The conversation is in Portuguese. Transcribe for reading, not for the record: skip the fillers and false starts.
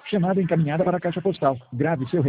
Chamada encaminhada para a caixa postal. Grave seu